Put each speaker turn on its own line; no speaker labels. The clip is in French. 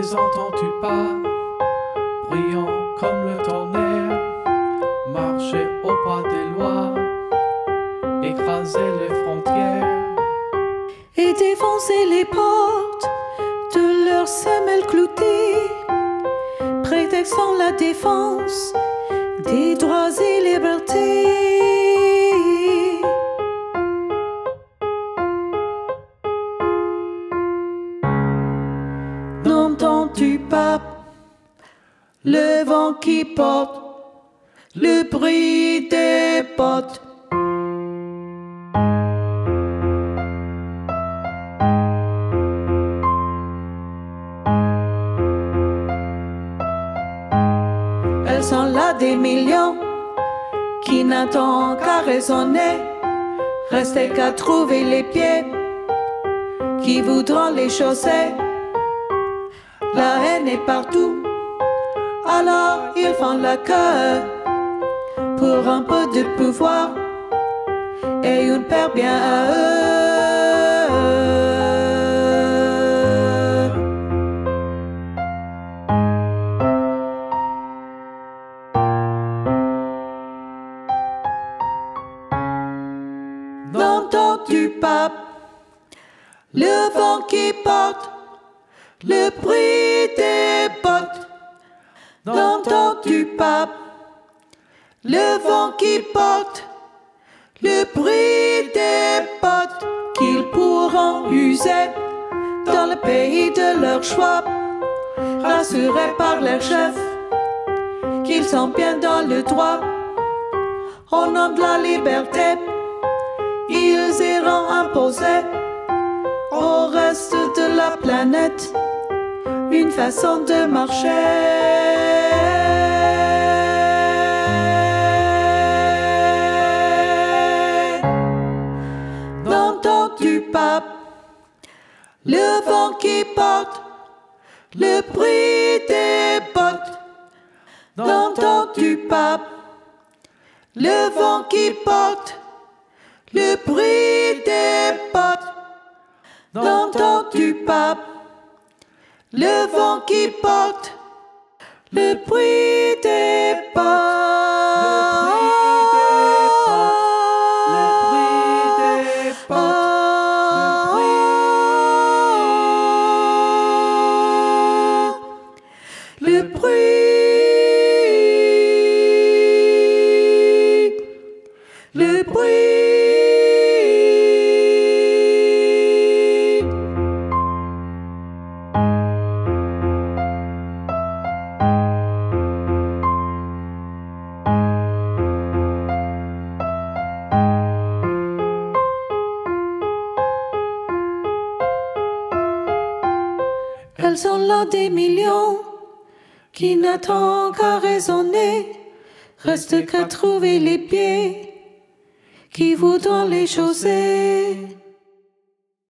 Les entends-tu pas, brillants comme le tonnerre, marcher au pas des lois, écraser les frontières
et défoncer les portes de leurs semelles cloutées, prétextant la défense des droits et libertés. N'entends-tu pas le vent qui porte le bruit des bottes? Elles sont là des millions qui n'attendent qu'à raisonner, rester qu'à trouver les pieds qui voudront les chausser. La haine est partout, alors ils font la queue pour un peu de pouvoir et une paire bien à eux. N'entends-tu pas le vent qui porte le bruit des bottes? N'entends-tu pas le vent qui porte le bruit des bottes qu'ils pourront user dans le pays de leur choix, rassurés par leur chef qu'ils sont bien dans le droit. Au nom de la liberté, ils iront imposer au reste de la planète une façon de marcher. N'entends-tu pas le vent qui porte le bruit des bottes? N'entends-tu pas le vent qui porte le bruit des bottes? N'entends-tu pas le vent qui porte le bruit des bottes? Le bruit, le bruit. Elles sont là des millions qui n'attendent qu'à raisonner, reste qu'à trouver les pieds qui voudront les chausser.